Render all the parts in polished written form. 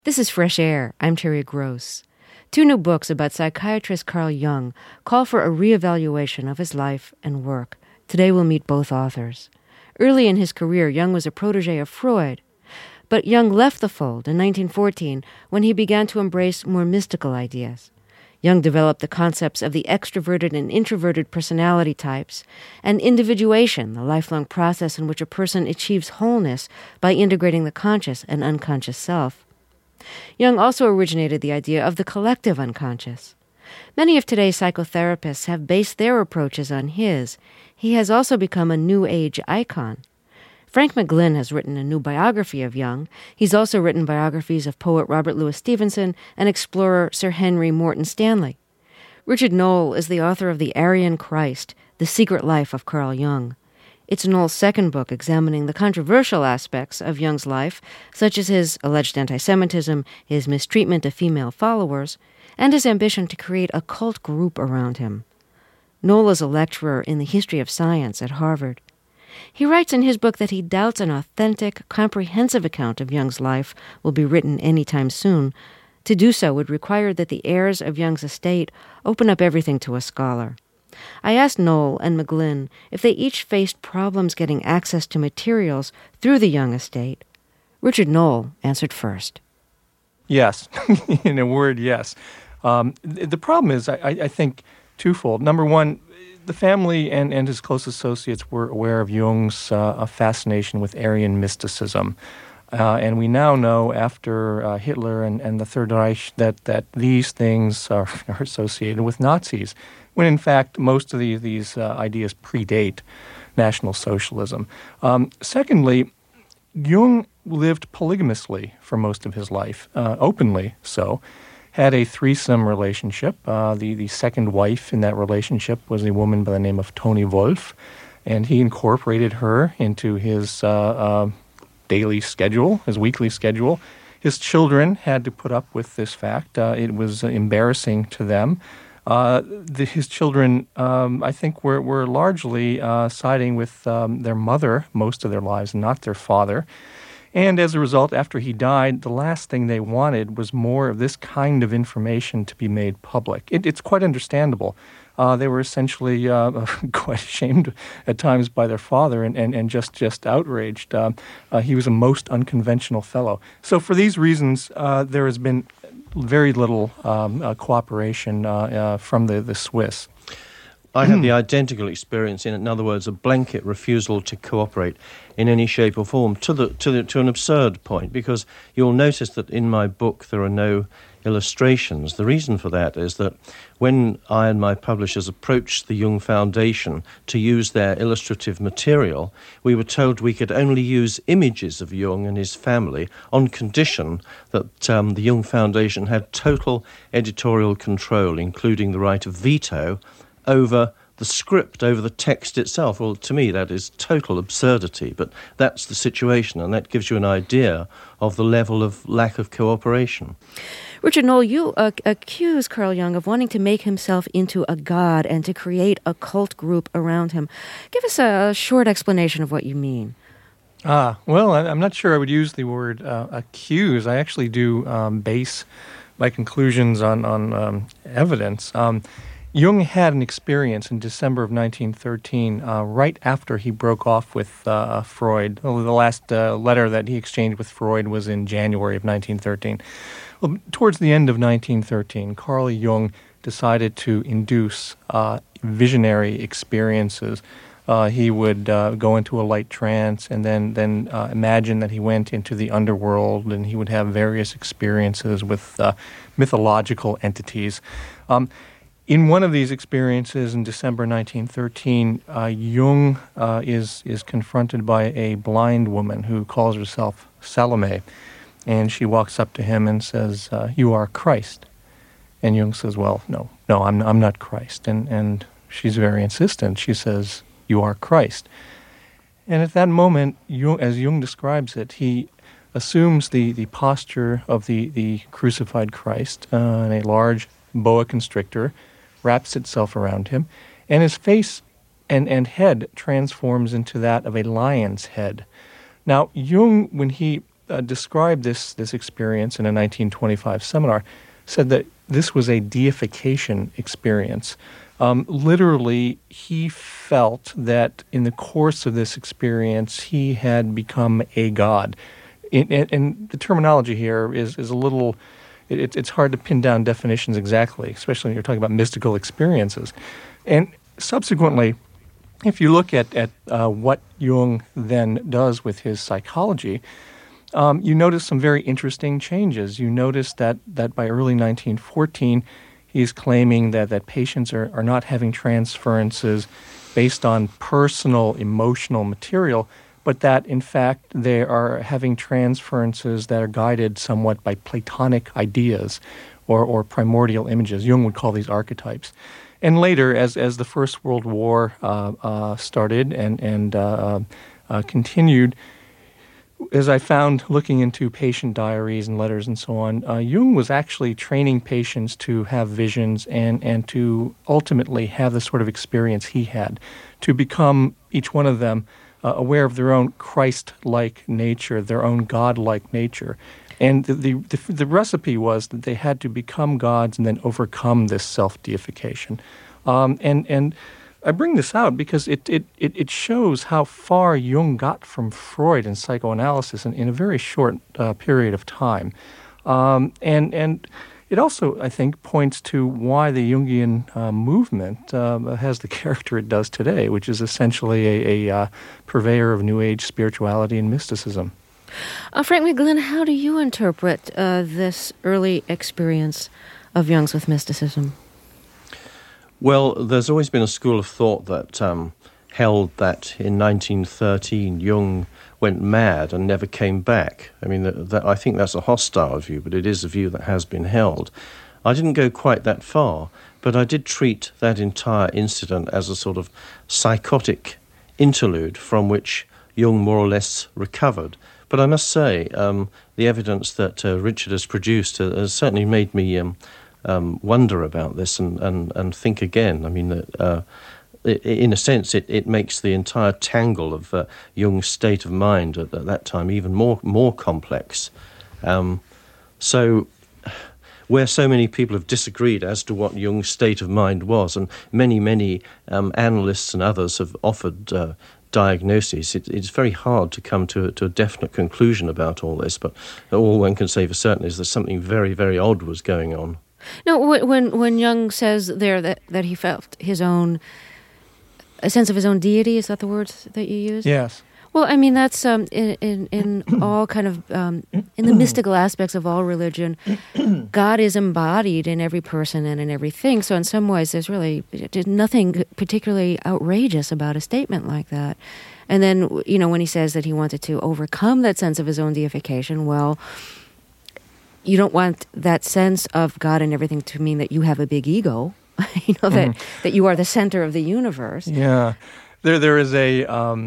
This is Fresh Air. I'm Terry Gross. Two new books about psychiatrist Carl Jung call for a reevaluation of his life and work. Today we'll meet both authors. Early in his career, Jung was a protege of Freud. But Jung left the fold in 1914 when he began to embrace more mystical ideas. Jung developed the concepts of the extroverted and introverted personality types, and individuation, the lifelong process in which a person achieves wholeness by integrating the conscious and unconscious self. Jung also originated the idea of the collective unconscious. Many of today's psychotherapists have based their approaches on his. He has also become a New Age icon. Frank McGlynn has written a new biography of Jung. He's also written biographies of poet Robert Louis Stevenson and explorer Sir Henry Morton Stanley. Richard Noll is the author of The Aryan Christ, The Secret Life of Carl Jung. It's Noll's second book examining the controversial aspects of Jung's life, such as his alleged anti-Semitism, his mistreatment of female followers, and his ambition to create a cult group around him. Noll is a lecturer in the history of science at Harvard. He writes in his book that he doubts an authentic, comprehensive account of Jung's life will be written anytime soon. To do so would require that the heirs of Jung's estate open up everything to a scholar. I asked Noll and McGlynn if they each faced problems getting access to materials through the Jung estate. Richard Noll answered first. Yes. In a word, yes. The problem is, I think, twofold. Number one, the family and his close associates were aware of Jung's fascination with Aryan mysticism. And we now know, after Hitler and the Third Reich, that these things are associated with Nazis, when in fact most of these ideas predate National Socialism. Secondly, Jung lived polygamously for most of his life, openly so. Had a threesome relationship. The second wife in that relationship was a woman by the name of Toni Wolff, and he incorporated her into his daily schedule, his weekly schedule. His children had to put up with this fact. It was embarrassing to them. His children, I think, were largely siding with their mother most of their lives, not their father. And as a result, after he died, the last thing they wanted was more of this kind of information to be made public. It's quite understandable. They were essentially quite ashamed at times by their father and just outraged. He was a most unconventional fellow. So for these reasons, there has been very little cooperation from the Swiss. I had the identical experience, in other words, a blanket refusal to cooperate in any shape or form, to an absurd point, because you'll notice that in my book there are no illustrations. The reason for that is that when I and my publishers approached the Jung Foundation to use their illustrative material, we were told we could only use images of Jung and his family on condition that the Jung Foundation had total editorial control, including the right of veto over the script, over the text itself. Well, to me, that is total absurdity, but that's the situation, and that gives you an idea of the level of lack of cooperation. Richard Noll, you accuse Carl Jung of wanting to make himself into a god and to create a cult group around him. Give us a short explanation of what you mean. Well, I'm not sure I would use the word accuse. I actually do base my conclusions on evidence. Jung had an experience in December of 1913, right after he broke off with Freud. The last letter that he exchanged with Freud was in January of 1913. Well, towards the end of 1913, Carl Jung decided to induce visionary experiences. He would go into a light trance and then imagine that he went into the underworld, and he would have various experiences with mythological entities. In one of these experiences in December 1913, Jung is confronted by a blind woman who calls herself Salome, and she walks up to him and says, "You are Christ." And Jung says, "Well, no, I'm not Christ." And she's very insistent. She says, "You are Christ." And at that moment, as Jung describes it, he assumes the posture of the crucified Christ in a large boa constrictor, wraps itself around him, and his face and head transforms into that of a lion's head. Now, Jung, when he described this experience in a 1925 seminar, said that this was a deification experience. Literally, he felt that in the course of this experience, he had become a god. And the terminology here is a little, it's hard to pin down definitions exactly, especially when you're talking about mystical experiences. And subsequently, if you look at what Jung then does with his psychology, you notice some very interesting changes. You notice that by early 1914, he's claiming that patients are not having transferences based on personal emotional material, but that, in fact, they are having transferences that are guided somewhat by Platonic ideas or primordial images. Jung would call these archetypes. And later, as the First World War started and continued, as I found looking into patient diaries and letters and so on, Jung was actually training patients to have visions and to ultimately have the sort of experience he had, to become, each one of them, aware of their own Christ-like nature, their own God-like nature. And the recipe was that they had to become gods and then overcome this self-deification. And I bring this out because it shows how far Jung got from Freud and psychoanalysis in a very short period of time. And it also, I think, points to why the Jungian movement has the character it does today, which is essentially a purveyor of New Age spirituality and mysticism. Frank McGlynn, how do you interpret this early experience of Jung's with mysticism? Well, there's always been a school of thought that held that in 1913 Jung went mad and never came back. I mean, I think that's a hostile view, but it is a view that has been held. I didn't go quite that far, but I did treat that entire incident as a sort of psychotic interlude from which Jung more or less recovered. But I must say, the evidence that Richard has produced has certainly made me wonder about this and think again. I mean, in a sense, it makes the entire tangle of Jung's state of mind at that time even more complex. So, where so many people have disagreed as to what Jung's state of mind was, and many analysts and others have offered diagnoses, it's very hard to come to a definite conclusion about all this. But all one can say for certain is that something very, very odd was going on. No, when Jung says there that he felt a sense of his own deity, is that the words that you use? Yes. Well, I mean, that's in all kind of, in the mystical aspects of all religion, God is embodied in every person and in everything. So in some ways, there's really nothing particularly outrageous about a statement like that. And then, when he says that he wanted to overcome that sense of his own deification, well, you don't want that sense of God and everything to mean that you have a big ego, that you are the center of the universe. Yeah. There is a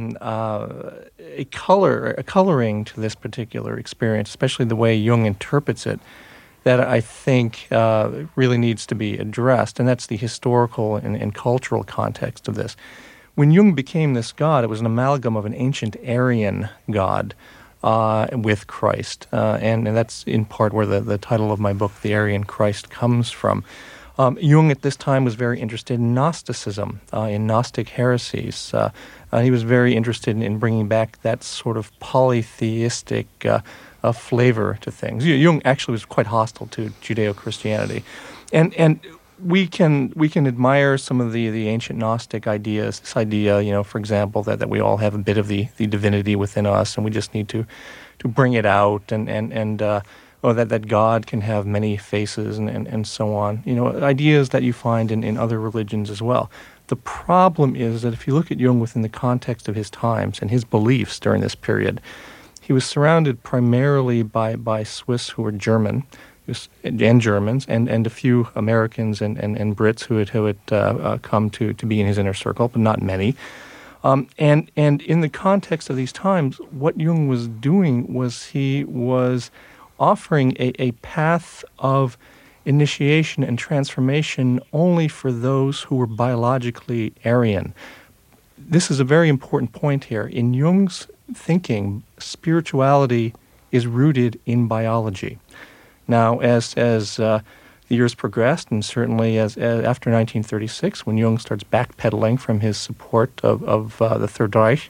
coloring to this particular experience, especially the way Jung interprets it, that I think really needs to be addressed, and that's the historical and cultural context of this. When Jung became this god, it was an amalgam of an ancient Aryan god with Christ, and that's in part where the title of my book, The Aryan Christ, comes from. Jung at this time was very interested in Gnosticism, in Gnostic heresies. He was very interested in bringing back that sort of polytheistic flavor to things. Jung actually was quite hostile to Judeo-Christianity. And we can admire some of the ancient Gnostic ideas, this idea, for example, that we all have a bit of the divinity within us, and we just need to bring it out, or that God can have many faces and so on. Ideas that you find in other religions as well. The problem is that if you look at Jung within the context of his times and his beliefs during this period, he was surrounded primarily by Swiss who were German, and Germans, and a few Americans and Brits who had come to be in his inner circle, but not many. And in the context of these times, what Jung was doing was he was offering a path of initiation and transformation only for those who were biologically Aryan. This is a very important point here. In Jung's thinking, spirituality is rooted in biology. Now, as the years progressed, and certainly as after 1936, when Jung starts backpedaling from his support of the Third Reich,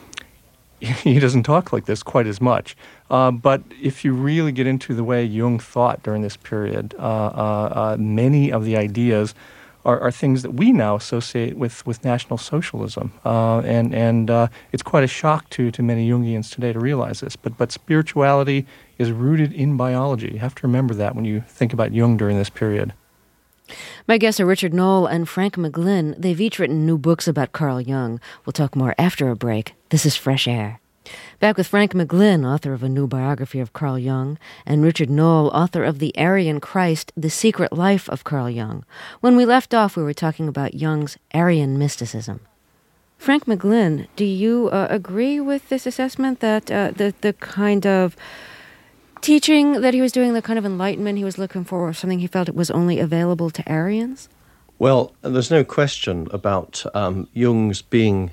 he doesn't talk like this quite as much. But if you really get into the way Jung thought during this period, many of the ideas are things that we now associate with National Socialism. And it's quite a shock to many Jungians today to realize this. But spirituality is rooted in biology. You have to remember that when you think about Jung during this period. My guests are Richard Noll and Frank McGlynn. They've each written new books about Carl Jung. We'll talk more after a break. This is Fresh Air. Back with Frank McGlynn, author of a new biography of Carl Jung, and Richard Noll, author of The Aryan Christ, The Secret Life of Carl Jung. When we left off, we were talking about Jung's Aryan mysticism. Frank McGlynn, do you agree with this assessment that the kind of teaching that he was doing, the kind of enlightenment he was looking for, was something he felt it was only available to Aryans? Well, there's no question about Jung's being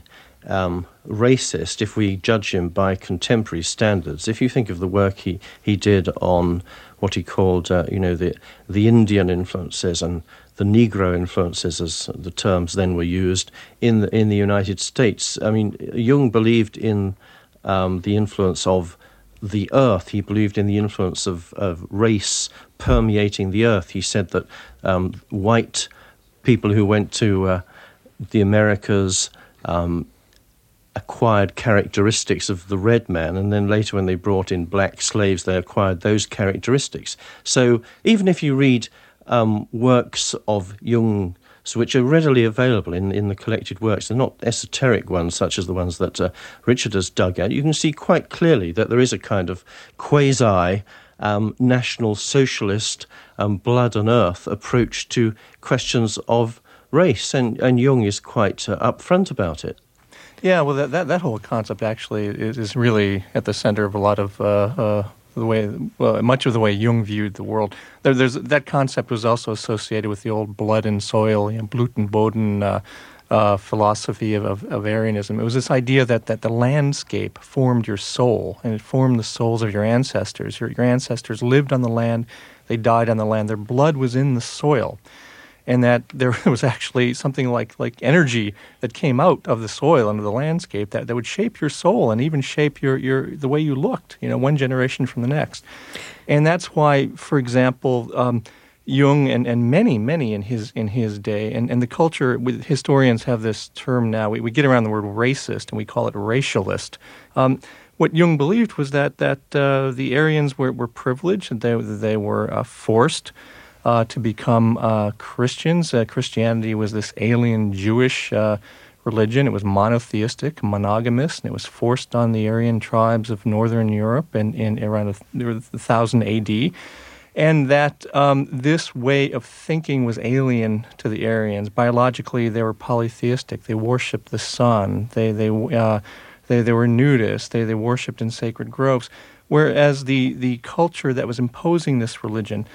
racist if we judge him by contemporary standards. If you think of the work he did on what he called, the Indian influences and the Negro influences, as the terms then were used in the United States. I mean, Jung believed in the influence of the earth. He believed in the influence of race permeating the earth. He said that white people who went to the Americas acquired characteristics of the red man, and then later when they brought in black slaves, they acquired those characteristics. So even if you read works of Jung, which are readily available in the collected works, they're not esoteric ones such as the ones that Richard has dug out, you can see quite clearly that there is a kind of quasi National Socialist blood and earth approach to questions of race, and Jung is quite upfront about it. Yeah, well, that whole concept actually is really at the center of a lot of much of the way Jung viewed the world. That concept was also associated with the old blood and soil, Blut und Boden philosophy of Aryanism. It was this idea that the landscape formed your soul, and it formed the souls of your ancestors. Your ancestors lived on the land, they died on the land, their blood was in the soil. And that there was actually something like energy that came out of the soil and of the landscape that would shape your soul and even shape the way you looked, one generation from the next. And that's why, for example, Jung and many in his day, and the culture, historians have this term now, we get around the word racist and we call it racialist. What Jung believed was that the Aryans were privileged, and they were forced to become Christians. Christianity was this alien Jewish religion. It was monotheistic, monogamous, and it was forced on the Aryan tribes of northern Europe in around 1000 A.D., and that this way of thinking was alien to the Aryans. Biologically, they were polytheistic. They worshipped the sun. They were nudists. They worshipped in sacred groves. Whereas the culture that was imposing this religion,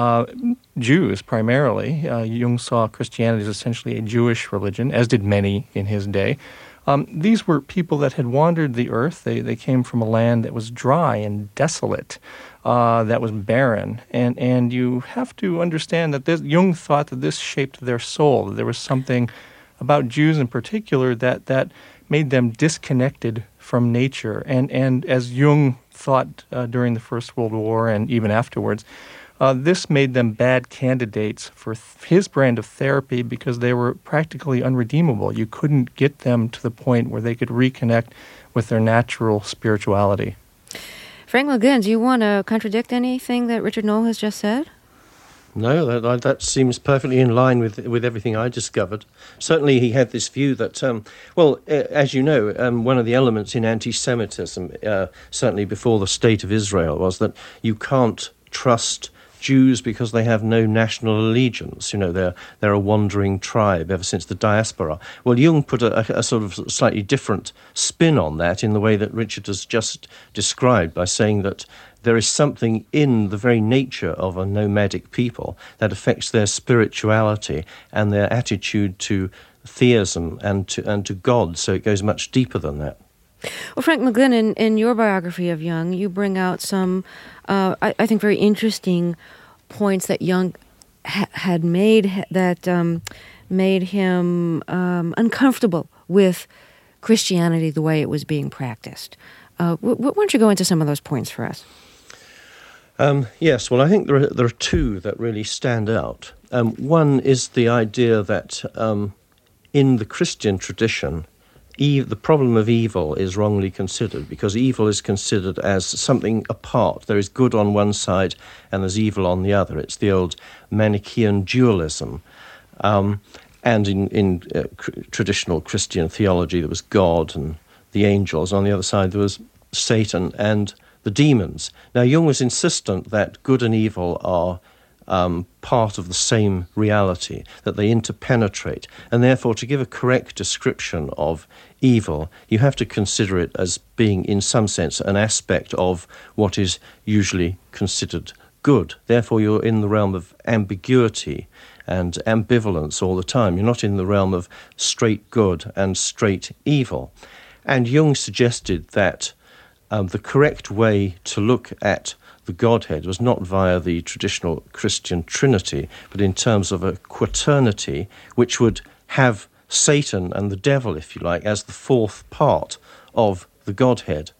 Jews primarily, Jung saw Christianity as essentially a Jewish religion, as did many in his day. These were people that had wandered the earth. They came from a land that was dry and desolate, that was barren. And you have to understand that Jung thought that this shaped their soul, that there was something about Jews in particular that made them disconnected from nature. And as Jung thought during the First World War and even afterwards, this made them bad candidates for his brand of therapy because they were practically unredeemable. You couldn't get them to the point where they could reconnect with their natural spirituality. Frank McGlynn, do you want to contradict anything that Richard Noll has just said? No, that seems perfectly in line with everything I discovered. Certainly he had this view that, as you know, one of the elements in anti-Semitism, certainly before the State of Israel, was that you can't trust Jews because they have no national allegiance. They're a wandering tribe ever since the diaspora. Well, Jung put a sort of slightly different spin on that in the way that Richard has just described, by saying that there is something in the very nature of a nomadic people that affects their spirituality and their attitude to theism and to God. So it goes much deeper than that. Well, Frank McGlynn, in your biography of Jung, you bring out some, I think, very interesting points that Jung had made that made him uncomfortable with Christianity the way it was being practiced. Why don't you go into some of those points for us? Yes, well, I think there are two that really stand out. One is the idea that in the Christian tradition, the problem of evil is wrongly considered, because evil is considered as something apart. There is good on one side and there's evil on the other. It's the old Manichaean dualism. And in traditional Christian theology, there was God and the angels. On the other side, there was Satan and the demons. Now, Jung was insistent that good and evil are part of the same reality, that they interpenetrate, and therefore to give a correct description of evil, you have to consider it as being, in some sense, an aspect of what is usually considered good. Therefore, you're in the realm of ambiguity and ambivalence all the time. You're not in the realm of straight good and straight evil. And Jung suggested that the correct way to look at the Godhead was not via the traditional Christian Trinity, but in terms of a quaternity, which would have Satan and the devil, if you like, as the fourth part of the Godhead.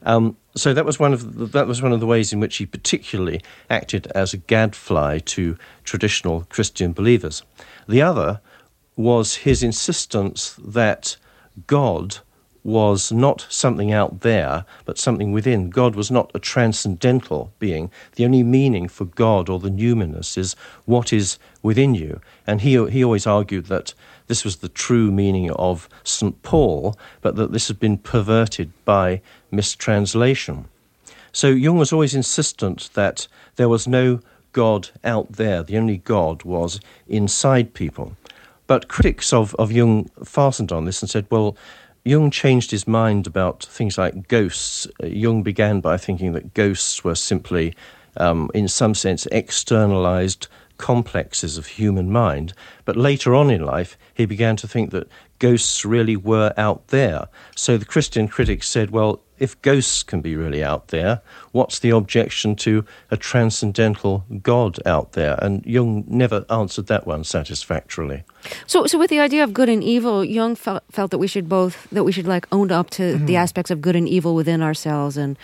So that was one of the ways in which he particularly acted as a gadfly to traditional Christian believers. The other was his insistence that God was not something out there, but something within. God was not a transcendental being. The only meaning for God or the numinous is what is within you. And he always argued that this was the true meaning of St. Paul, but that this had been perverted by mistranslation. So Jung was always insistent that there was no God out there. The only God was inside people. But critics of Jung fastened on this and said, well, Jung changed his mind about things like ghosts. Jung began by thinking that ghosts were simply, in some sense, externalized complexes of human mind. But later on in life, he began to think that ghosts really were out there. So the Christian critics said, well, if ghosts can be really out there, what's the objection to a transcendental God out there? And Jung never answered that one satisfactorily. So with the idea of good and evil, Jung felt that we should like own up to the aspects of good and evil within ourselves and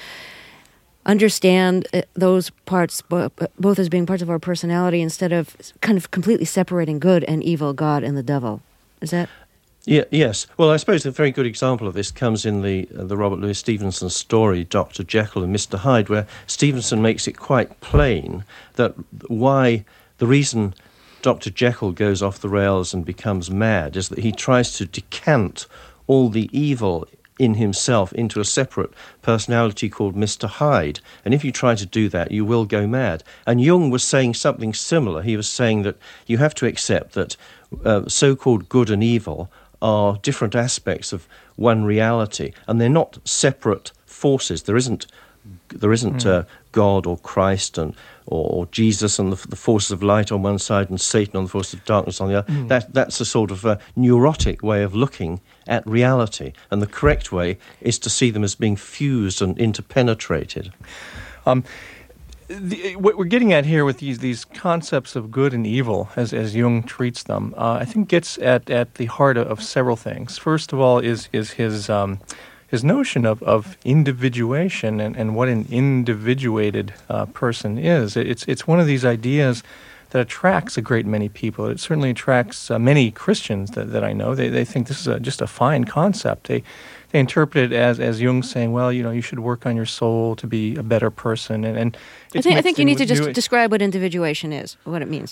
understand those parts both as being parts of our personality instead of kind of completely separating good and evil, God and the devil. Is that? Yeah, yes. Well, I suppose a very good example of this comes in the Robert Louis Stevenson story, Dr. Jekyll and Mr. Hyde, where Stevenson makes it quite plain that the reason Dr. Jekyll goes off the rails and becomes mad is that he tries to decant all the evil in himself into a separate personality called Mr. Hyde. And if you try to do that, you will go mad. And Jung was saying something similar. He was saying that you have to accept that so-called good and evil are different aspects of one reality, and they're not separate forces. There isn't God or Christ or Jesus and the forces of light on one side and Satan on the forces of darkness on the other. That's a sort of a neurotic way of looking at reality, and the correct way is to see them as being fused and interpenetrated. What we're getting at here with these concepts of good and evil, as Jung treats them, I think gets at the heart of several things. First of all is his notion of individuation and what an individuated person is. It's one of these ideas that attracts a great many people. It certainly attracts many Christians that I know. They think this is just a fine concept. They interpret it as Jung saying, well, you should work on your soul to be a better person. And I think you need to just describe what individuation is, what it means.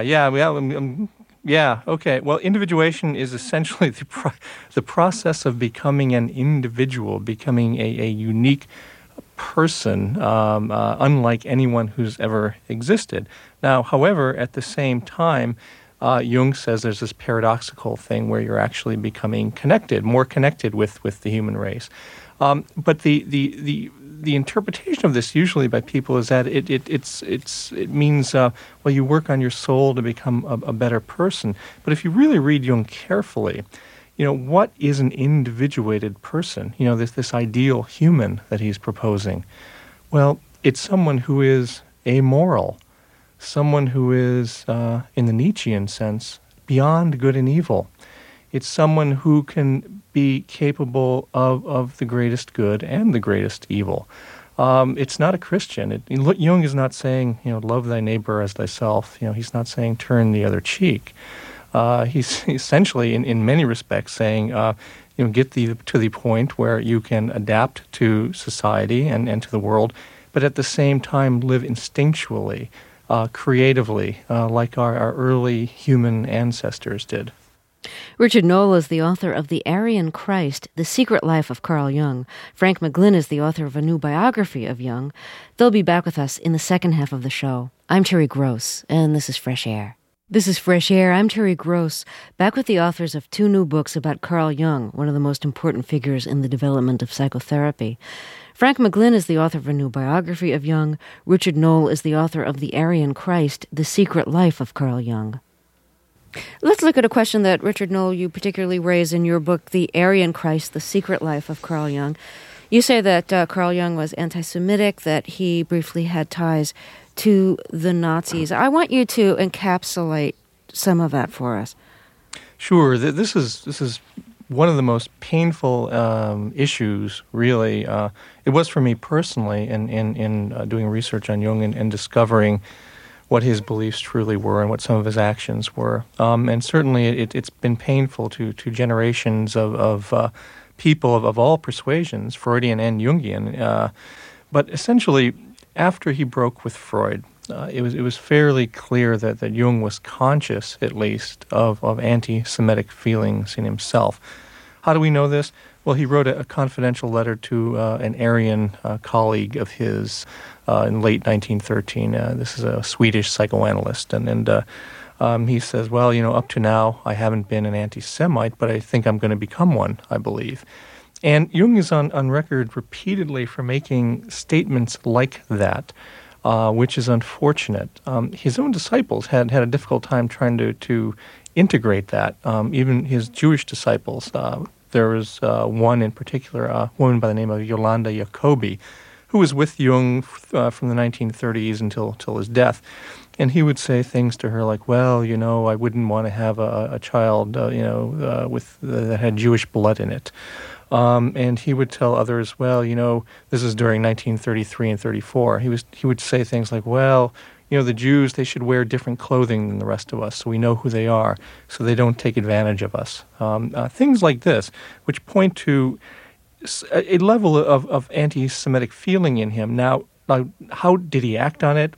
Yeah, okay. Well, individuation is essentially the process of becoming an individual, becoming a unique person, unlike anyone who's ever existed. Now, however, at the same time, Jung says there's this paradoxical thing where you're actually becoming more connected with the human race. But the interpretation of this usually by people is that it means well, you work on your soul to become a better person. But if you really read Jung carefully, what is an individuated person? This ideal human that he's proposing. Well, it's someone who is amoral, someone who is, in the Nietzschean sense, beyond good and evil. It's someone who can be capable of the greatest good and the greatest evil. It's not a Christian. Jung is not saying, love thy neighbor as thyself. He's not saying turn the other cheek. He's essentially, in many respects, saying, get to the point where you can adapt to society and to the world, but at the same time live instinctually, creatively, like our early human ancestors did. Richard Noll is the author of The Aryan Christ, The Secret Life of Carl Jung. Frank McGlynn is the author of a new biography of Jung. They'll be back with us in the second half of the show. I'm Terry Gross, and this is Fresh Air. This is Fresh Air. I'm Terry Gross, back with the authors of 2 new books about Carl Jung, one of the most important figures in the development of psychotherapy. Frank McGlynn is the author of a new biography of Jung. Richard Noll is the author of The Aryan Christ, The Secret Life of Carl Jung. Let's look at a question that, Richard Noll, you particularly raise in your book, The Aryan Christ, The Secret Life of Carl Jung. You say that Carl Jung was anti-Semitic, that he briefly had ties to the Nazis. I want you to encapsulate some of that for us. Sure. This is one of the most painful issues, really. It was for me personally in doing research on Jung and discovering what his beliefs truly were and what some of his actions were. And certainly it's been painful to generations of people of all persuasions, Freudian and Jungian. But essentially, after he broke with Freud, it was fairly clear that Jung was conscious, at least, of anti-Semitic feelings in himself. How do we know this? Well, he wrote a confidential letter to an Aryan colleague of his in late 1913. This is a Swedish psychoanalyst, and he says, well, up to now I haven't been an anti-Semite, but I think I'm going to become one, I believe. And Jung is on record repeatedly for making statements like that, which is unfortunate. His own disciples had a difficult time trying to integrate that, even his Jewish disciples. There was one in particular, a woman by the name of Yolanda Jacobi, who was with Jung from the 1930s until his death. And he would say things to her like, well, I wouldn't want to have a child, with that had Jewish blood in it. And he would tell others, well, this is during 1933 and 34. He would say things like, well, the Jews, they should wear different clothing than the rest of us so we know who they are, so they don't take advantage of us. Things like this, which point to a level of anti-Semitic feeling in him. Now, how did he act on it?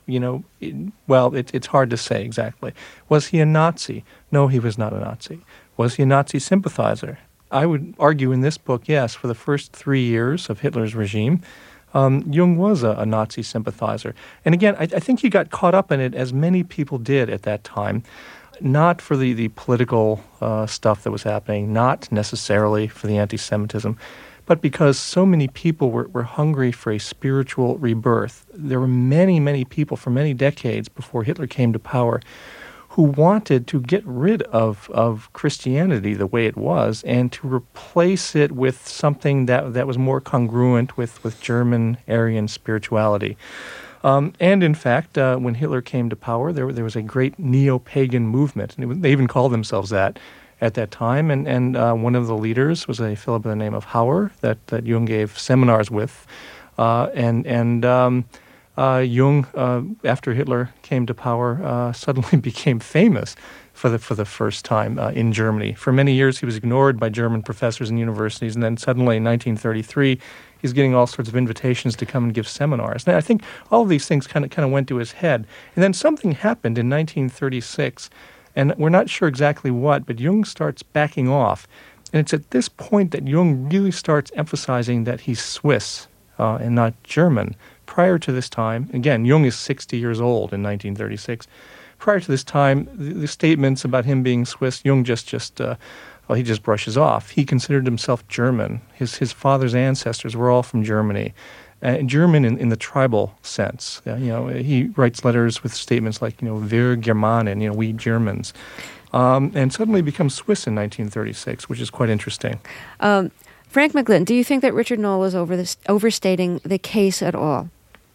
It's hard to say exactly. Was he a Nazi? No, he was not a Nazi. Was he a Nazi sympathizer? I would argue in this book, yes, for the first 3 years of Hitler's regime, Jung was a Nazi sympathizer. And again, I think he got caught up in it, as many people did at that time, not for the political stuff that was happening, not necessarily for the anti-Semitism, but because so many people were hungry for a spiritual rebirth. There were many, many people for many decades before Hitler came to power who wanted to get rid of Christianity the way it was and to replace it with something that was more congruent with German Aryan spirituality. And in fact, when Hitler came to power, there was a great neo-pagan movement. And they even called themselves that at that time. And one of the leaders was a fellow by the name of Hauer that Jung gave seminars with. Jung, after Hitler came to power, suddenly became famous for the first time in Germany. For many years, he was ignored by German professors and universities, and then suddenly in 1933, he's getting all sorts of invitations to come and give seminars. Now, I think all of these things kind of went to his head. And then something happened in 1936, and we're not sure exactly what, but Jung starts backing off. And it's at this point that Jung really starts emphasizing that he's Swiss and not German. Prior to this time, again, Jung is 60 years old in 1936. Prior to this time, the statements about him being Swiss, Jung he just brushes off. He considered himself German. His father's ancestors were all from Germany. German in the tribal sense. He writes letters with statements like, wir Germanen, we Germans. and suddenly becomes Swiss in 1936, which is quite interesting. Frank McGlynn, do you think that Richard Noll is overstating the case at all?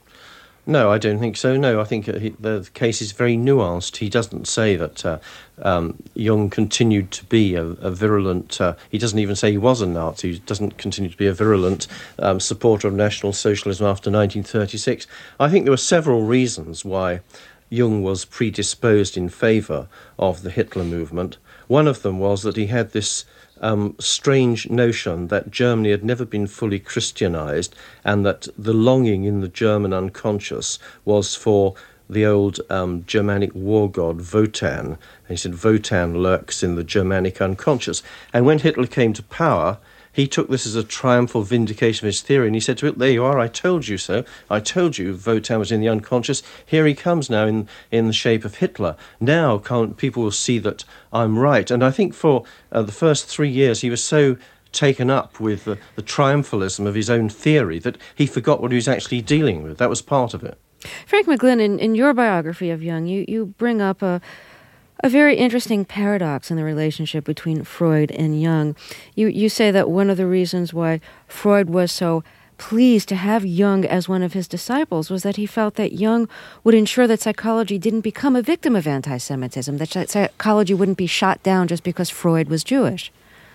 No, I don't think so. No, I think the case is very nuanced. He doesn't say that Jung continued to be a virulent... he doesn't even say he was a Nazi. He doesn't continue to be a virulent supporter of National Socialism after 1936. I think there were several reasons why Jung was predisposed in favour of the Hitler movement. One of them was that he had this strange notion that Germany had never been fully Christianized, and that the longing in the German unconscious was for the old Germanic war god Wotan. And he said Wotan lurks in the Germanic unconscious. And when Hitler came to power, he took this as a triumphal vindication of his theory, and he said to it, there you are, I told you so. I told you Wotan was in the unconscious. Here he comes now in the shape of Hitler. Now people will see that I'm right. And I think for the first 3 years he was so taken up with the triumphalism of his own theory that he forgot what he was actually dealing with. That was part of it. Frank McGlynn, in your biography of Jung, you bring up a very interesting paradox in the relationship between Freud and Jung. You say that one of the reasons why Freud was so pleased to have Jung as one of his disciples was that he felt that Jung would ensure that psychology didn't become a victim of anti-Semitism, that psychology wouldn't be shot down just because Freud was Jewish.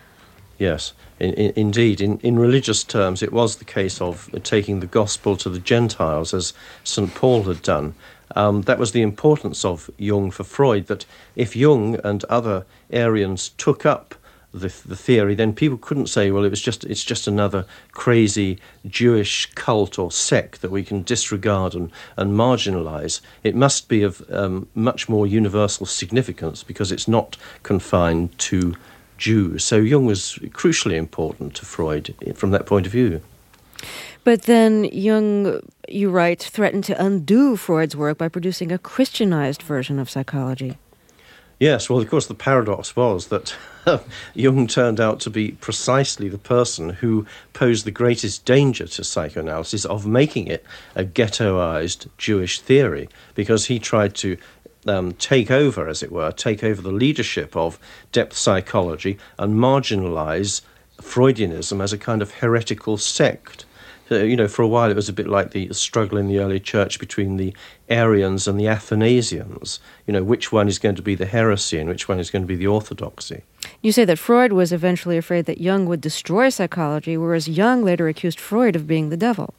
Yes, indeed. In religious terms, it was the case of taking the gospel to the Gentiles, as St. Paul had done. That was the importance of Jung for Freud, that if Jung and other Aryans took up the theory, then people couldn't say, well, it's just another crazy Jewish cult or sect that we can disregard and marginalise. It must be of much more universal significance because it's not confined to Jews. So Jung was crucially important to Freud from that point of view. But then Jung, you write, threatened to undo Freud's work by producing a Christianized version of psychology. Yes, well, of course, the paradox was that Jung turned out to be precisely the person who posed the greatest danger to psychoanalysis of making it a ghettoized Jewish theory, because he tried to take over, as it were, take over the leadership of depth psychology and marginalize Freudianism as a kind of heretical sect. For a while it was a bit like the struggle in the early church between the Arians and the Athanasians. Which one is going to be the heresy and which one is going to be the orthodoxy. You say that Freud was eventually afraid that Jung would destroy psychology, whereas Jung later accused Freud of being the devil.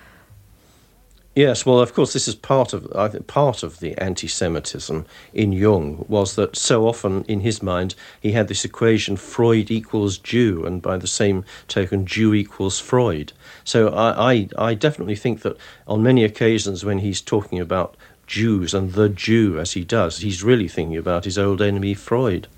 Yes, well, of course, this is part of the anti-Semitism in Jung, was that so often in his mind he had this equation Freud equals Jew, and by the same token Jew equals Freud. So I definitely think that on many occasions when he's talking about Jews and the Jew as he does, he's really thinking about his old enemy Freud.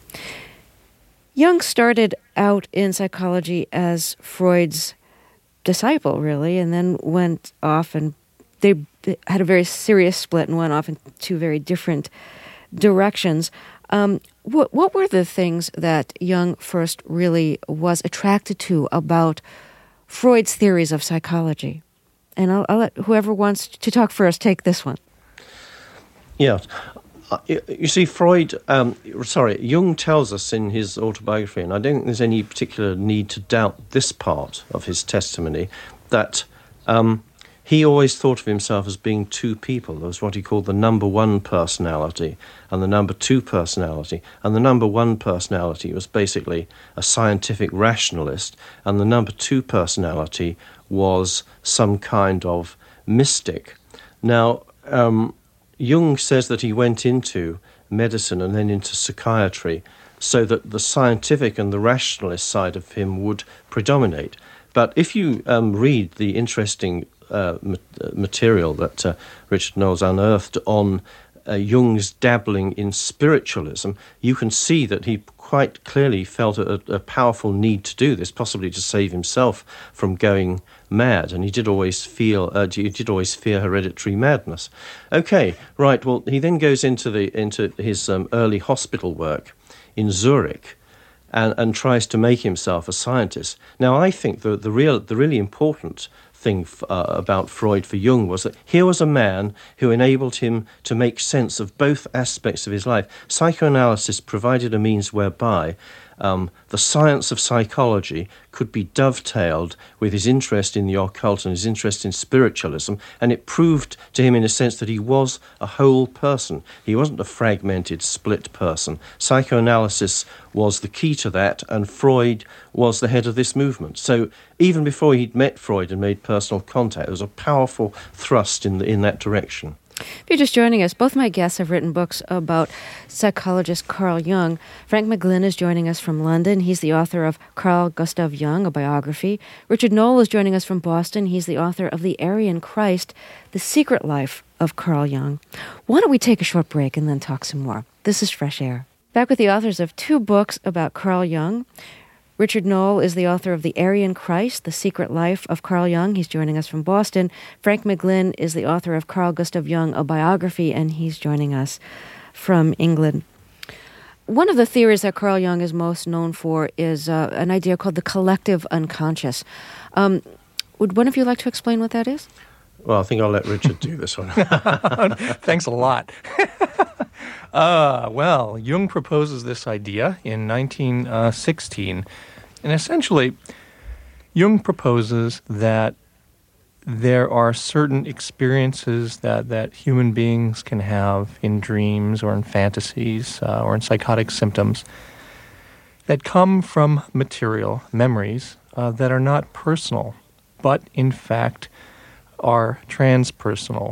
Jung started out in psychology as Freud's disciple, really, and then went off and they had a very serious split and went off in two very different directions. What were the things that Jung first really was attracted to about Freud's theories of psychology? And I'll let whoever wants to talk first take this one. Yeah. You see, Jung tells us in his autobiography, and I don't think there's any particular need to doubt this part of his testimony, that he always thought of himself as being two people. There was what he called the number one personality and the number two personality. And the number one personality was basically a scientific rationalist, and the number two personality was some kind of mystic. Now, Jung says that he went into medicine and then into psychiatry so that the scientific and the rationalist side of him would predominate. But if you read the interesting material that Richard Noll's unearthed on Jung's dabbling in spiritualism, you can see that he quite clearly felt a powerful need to do this, possibly to save himself from going mad, and he did always fear hereditary madness. Okay, right. Well, he then goes into his early hospital work in Zurich, and tries to make himself a scientist. Now, I think the really important thing about Freud for Jung was that here was a man who enabled him to make sense of both aspects of his life. Psychoanalysis provided a means whereby the science of psychology could be dovetailed with his interest in the occult and his interest in spiritualism, and it proved to him in a sense that he was a whole person. He wasn't a fragmented, split person. Psychoanalysis was the key to that, and Freud was the head of this movement. So even before he'd met Freud and made personal contact, there was a powerful thrust in that direction. If you're just joining us, both my guests have written books about psychologist Carl Jung. Frank McGlynn is joining us from London. He's the author of Carl Gustav Jung, a biography. Richard Noel is joining us from Boston. He's the author of The Aryan Christ, The Secret Life of Carl Jung. Why don't we take a short break and then talk some more? This is Fresh Air. Back with the authors of 2 books about Carl Jung. Richard Noel is the author of The Aryan Christ, The Secret Life of Carl Jung. He's joining us from Boston. Frank McGlynn is the author of Carl Gustav Jung, a biography, and he's joining us from England. One of the theories that Carl Jung is most known for is an idea called the collective unconscious. Would one of you like to explain what that is? Well, I think I'll let Richard do this one. Thanks a lot. Well, Jung proposes this idea in 1916. And essentially, Jung proposes that there are certain experiences that human beings can have in dreams or in fantasies or in psychotic symptoms that come from material memories that are not personal, but in fact are transpersonal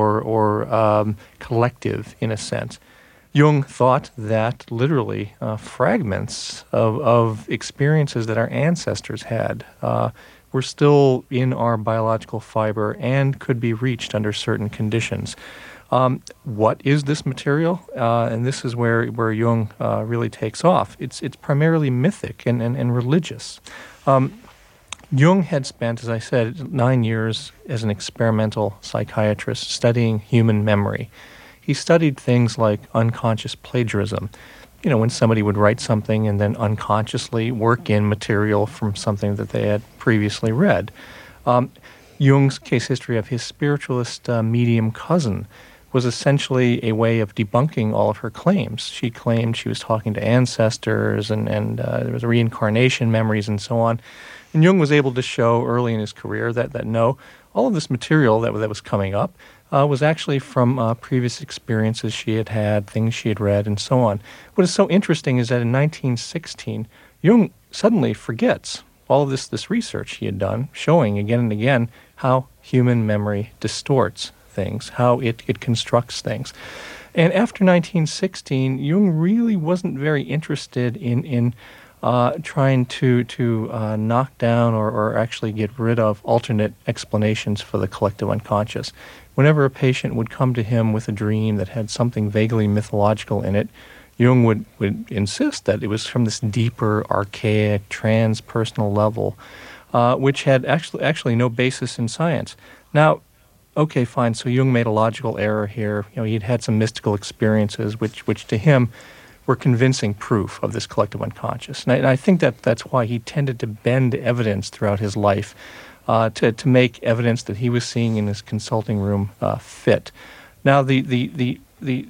or collective in a sense. Jung thought that literally fragments of experiences that our ancestors had were still in our biological fiber and could be reached under certain conditions. What is this material? And this is where Jung really takes off. It's primarily mythic and religious. Jung had spent, as I said, 9 years as an experimental psychiatrist studying human memory. He studied things like unconscious plagiarism. You know, when somebody would write something and then unconsciously work in material from something that they had previously read. Jung's case history of his spiritualist medium cousin was essentially a way of debunking all of her claims. She claimed she was talking to ancestors and there was reincarnation memories and so on. And Jung was able to show early in his career that no, all of this material that was coming up was actually from previous experiences she had had, things she had read, and so on. What is so interesting is that in 1916, Jung suddenly forgets all of this research he had done, showing again and again how human memory distorts things, how it constructs things. And after 1916, Jung really wasn't very interested in trying to knock down or actually get rid of alternate explanations for the collective unconscious. Whenever a patient would come to him with a dream that had something vaguely mythological in it, Jung would insist that it was from this deeper, archaic, transpersonal level, which had actually no basis in science. Now, okay, fine, so Jung made a logical error here. You know, he'd had some mystical experiences, which to him were convincing proof of this collective unconscious. And I think that's why he tended to bend evidence throughout his life to make evidence that he was seeing in his consulting room fit. Now, the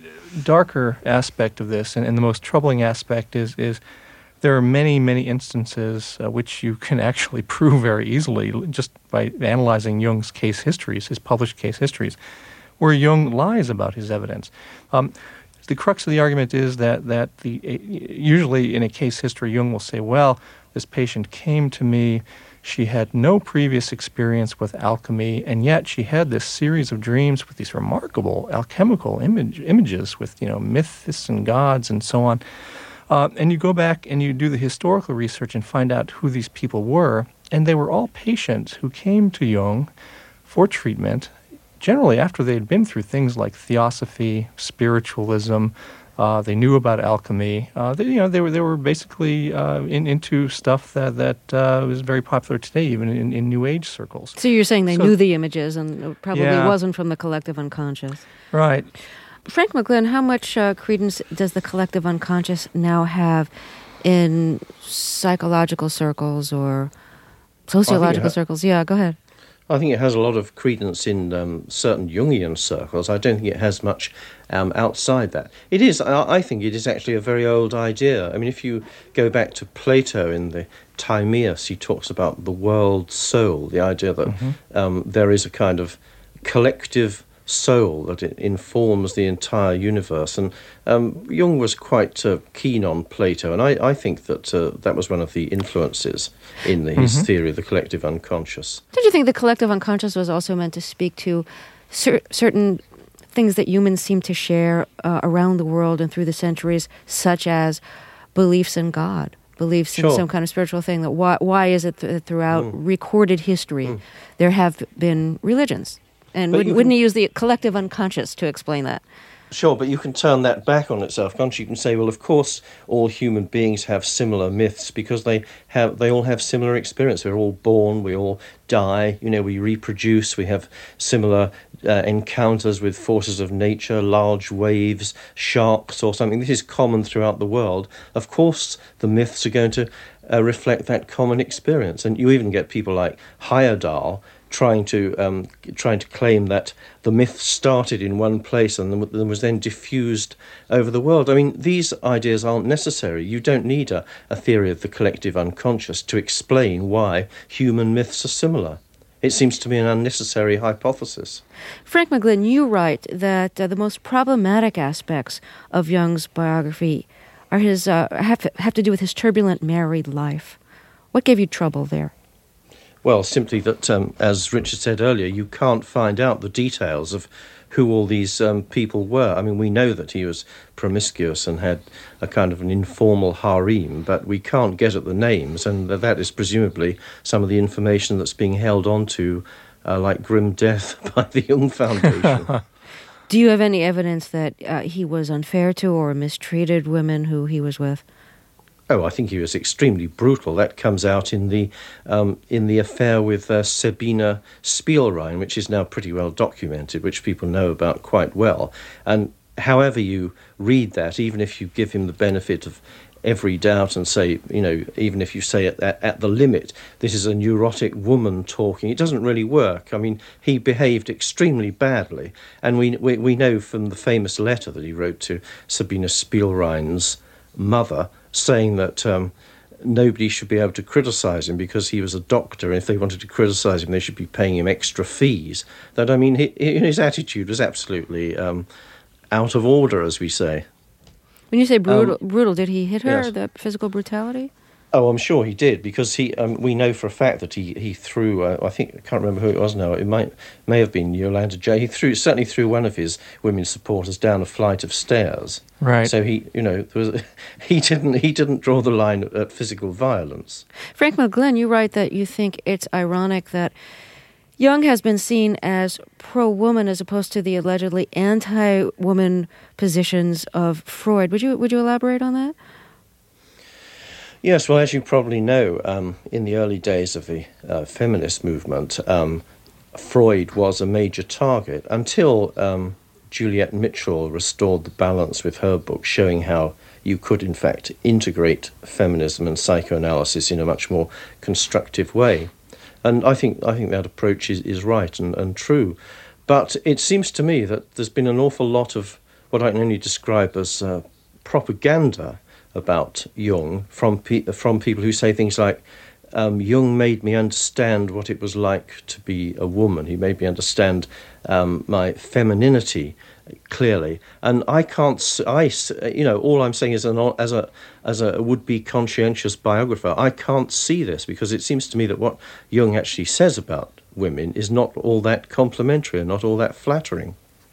darker aspect of this and the most troubling aspect is there are many, many instances which you can actually prove very easily just by analyzing Jung's case histories, his published case histories, where Jung lies about his evidence. The crux of the argument is that usually in a case history, Jung will say, well, this patient came to me, she had no previous experience with alchemy, and yet she had this series of dreams with these remarkable alchemical images with, myths and gods and so on. And you go back and you do the historical research and find out who these people were, and they were all patients who came to Jung for treatment, generally after they had been through things like theosophy, spiritualism. They knew about alchemy. They were basically into stuff that was very popular today, even in New Age circles. So you're saying they knew the images, and it probably wasn't from the collective unconscious. Right. Frank McGlynn, how much credence does the collective unconscious now have in psychological circles or sociological circles? Yeah, go ahead. I think it has a lot of credence in certain Jungian circles. I don't think it has much outside that. It is, I think it is actually a very old idea. I mean, if you go back to Plato in the Timaeus, he talks about the world soul, the idea that there is a kind of collective soul that it informs the entire universe. And Jung was quite keen on Plato, and I think that that was one of the influences in his theory of the collective unconscious. Did you think the collective unconscious was also meant to speak to certain things that humans seem to share around the world and through the centuries, such as beliefs in God, beliefs in some kind of spiritual thing? That why is it that throughout recorded history there have been religions? And wouldn't you use the collective unconscious to explain that? Sure, but you can turn that back on itself, can't you? You can say, well, of course, all human beings have similar myths because they all have similar experience. We're all born, we all die, we reproduce, we have similar encounters with forces of nature, large waves, sharks or something. This is common throughout the world. Of course, the myths are going to reflect that common experience. And you even get people like Heyerdahl trying to claim that the myth started in one place and then was then diffused over the world. I mean, these ideas aren't necessary. You don't need a theory of the collective unconscious to explain why human myths are similar. It seems to be an unnecessary hypothesis. Frank McGlynn, you write that the most problematic aspects of Jung's biography are have to do with his turbulent married life. What gave you trouble there? Well, simply that, as Richard said earlier, you can't find out the details of who all these people were. I mean, we know that he was promiscuous and had a kind of an informal harem, but we can't get at the names, and that is presumably some of the information that's being held on to like grim death by the Jung Foundation. Do you have any evidence that he was unfair to or mistreated women who he was with? Oh, I think he was extremely brutal. That comes out in the affair with Sabine Spielrein, which is now pretty well documented, which people know about quite well. And however you read that, even if you give him the benefit of every doubt and say, even if you say at the limit, this is a neurotic woman talking, it doesn't really work. I mean, he behaved extremely badly. And we know from the famous letter that he wrote to Sabine Spielrein's mother, saying that nobody should be able to criticise him because he was a doctor, and if they wanted to criticise him, they should be paying him extra fees. That, I mean, his attitude was absolutely out of order, as we say. When you say brutal, did he hit her, yes. the physical brutality? Oh, I'm sure he did, because we know for a fact that he threw, I can't remember who it was now, it may have been Yolanda J. He certainly threw one of his women supporters down a flight of stairs. Right. So he didn't draw the line at physical violence. Frank McGlynn, you write that you think it's ironic that Jung has been seen as pro-woman as opposed to the allegedly anti-woman positions of Freud. Would you elaborate on that? Yes, well, as you probably know, in the early days of the feminist movement, Freud was a major target until Juliet Mitchell restored the balance with her book, showing how you could, in fact, integrate feminism and psychoanalysis in a much more constructive way. And I think that approach is right and true. But it seems to me that there's been an awful lot of what I can only describe as propaganda about Jung from people who say things like, Jung made me understand what it was like to be a woman. He made me understand my femininity clearly, and I can't. All I'm saying is, as a would-be conscientious biographer, I can't see this, because it seems to me that what Jung actually says about women is not all that complimentary and not all that flattering.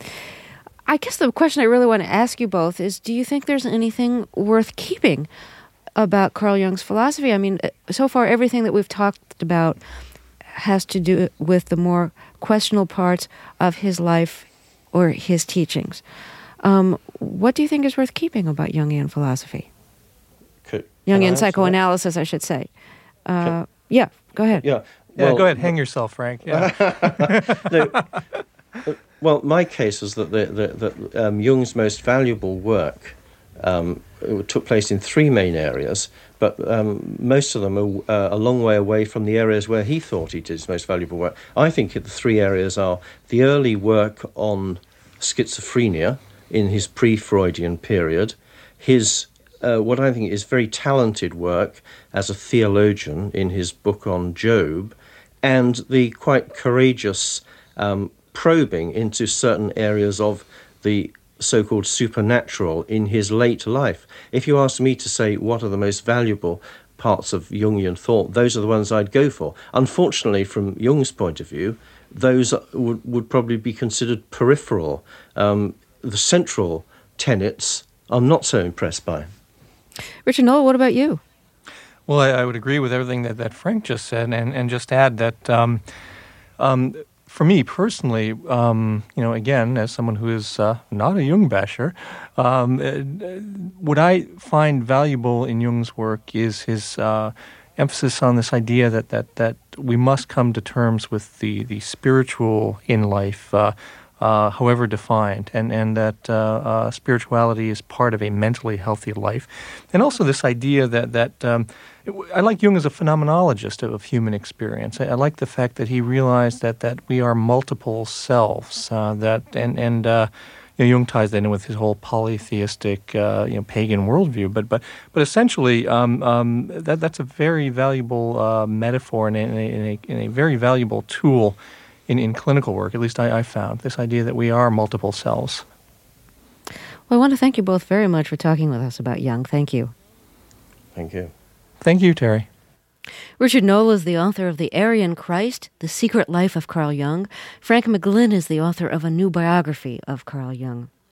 I guess the question I really want to ask you both is, do you think there's anything worth keeping about Carl Jung's philosophy? I mean, so far everything that we've talked about has to do with the more questionable parts of his life or his teachings. What do you think is worth keeping about Jungian philosophy? Jungian psychoanalysis, I should say. Yeah, go ahead. Yeah, go ahead. Hang yourself, Frank. Yeah. Well, my case is that Jung's most valuable work it took place in three main areas, but most of them are a long way away from the areas where he thought he did his most valuable work. I think the three areas are the early work on schizophrenia in his pre-Freudian period, his what I think is very talented work as a theologian in his book on Job, and the quite courageous probing into certain areas of the so-called supernatural in his late life. If you ask me to say what are the most valuable parts of Jungian thought, those are the ones I'd go for. Unfortunately, from Jung's point of view, those would probably be considered peripheral. The central tenets I'm not so impressed by. Richard Noel, what about you? Well, I would agree with everything that Frank just said, and just add that for me personally, again, as someone who is not a Jung basher, what I find valuable in Jung's work is his emphasis on this idea that we must come to terms with the spiritual in life, however defined, and that spirituality is part of a mentally healthy life. And also this idea that I like Jung as a phenomenologist of human experience. I like the fact that he realized that we are multiple selves, Jung ties that in with his whole polytheistic, pagan worldview. But essentially, that's a very valuable metaphor and a very valuable tool in clinical work. At least I found this idea that we are multiple selves. Well, I want to thank you both very much for talking with us about Jung. Thank you. Thank you. Thank you, Terry. Richard Noel is the author of The Aryan Christ, The Secret Life of Carl Jung. Frank McGlynn is the author of a new biography of Carl Jung.